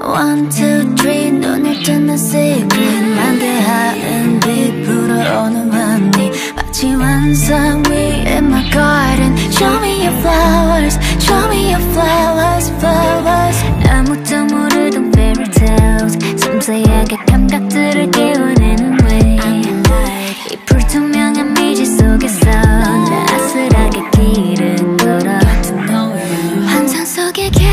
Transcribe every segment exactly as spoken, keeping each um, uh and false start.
One, two, three 눈을 뜨는 secret 만개하는 빛 불어오는 환희 마치 완성 위에 my garden Show me your flowers, show me your flowers, flowers 아무도 모르던 fairy tales 섬세하게 감각들을 깨워내는 way 이 불투명한 미지 속에서 나 아슬하게 길을 걸어 환상 속의 길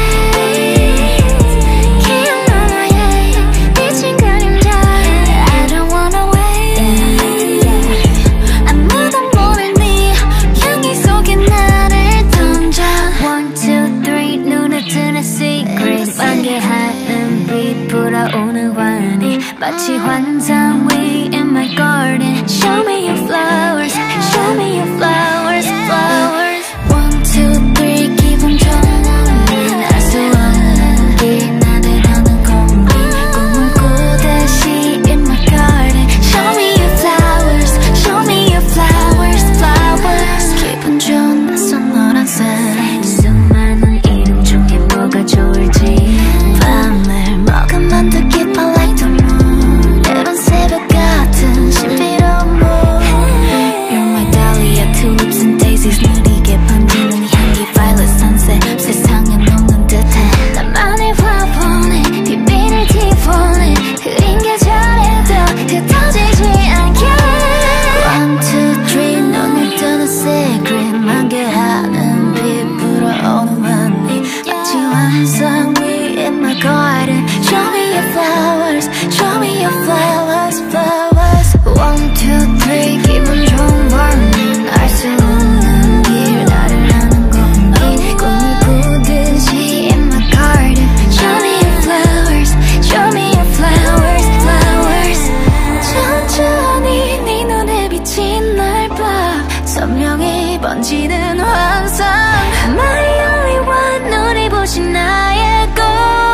만개하는 빛 불어오는 환희 마치 환상 위 in my garden Show me your flowers, show me your flowers, flowers One, two, three 기분 좋은 알 수 없는 길 나들어는 공기 꿈을 꾸듯이 in my garden Show me your flowers, show me your flowers, flowers 기분 좋은 낯선 노란색 수많은 이름 중에 뭐가 좋을지 밤을 먹으면 더 깊어 like the moon 이런 새벽 같은 신비로운 mood You're my dahlia, tulips and daisies 느리게 번지는 향기 violet sunset 세상엔 없는 듯해 나만의 화보네 빛비를 뒤보네 흐린 계절에도 흩어지지 않게 One, two, three 눈을 뜨는 secret 만개하는 빛 불어오는 환희 마치 환상 in my garden Show me your flowers, show me your flowers, flowers One, two, three 기분 좋은 morning 알 수 없는 길 나를 아는 공기 꿈을 꾸듯이 in my garden Show me your flowers, show me your flowers, flowers 천천히 네 눈에 비친 날 봐 선명히 번지는 환상 My only one 눈이 보신 나의 꽃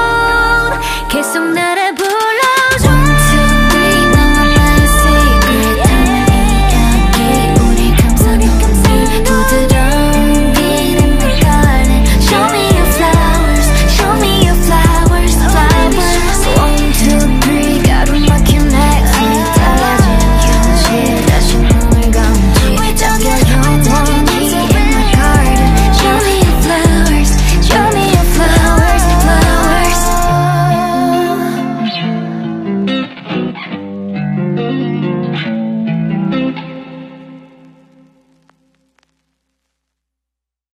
계속 나를 불러줘 One, two, three 너와 나의 secret 하나의 이야기 우리 감싸는 길 부드러운 빛 in my garden Show me your flowers, show me your flowers, flowers One, two, three 가로막힌 exit 달라진 현실 다시 눈을 감지 잠겨 영원히 in my garden Show me your flowers, show me your flowers, flowers Thank you.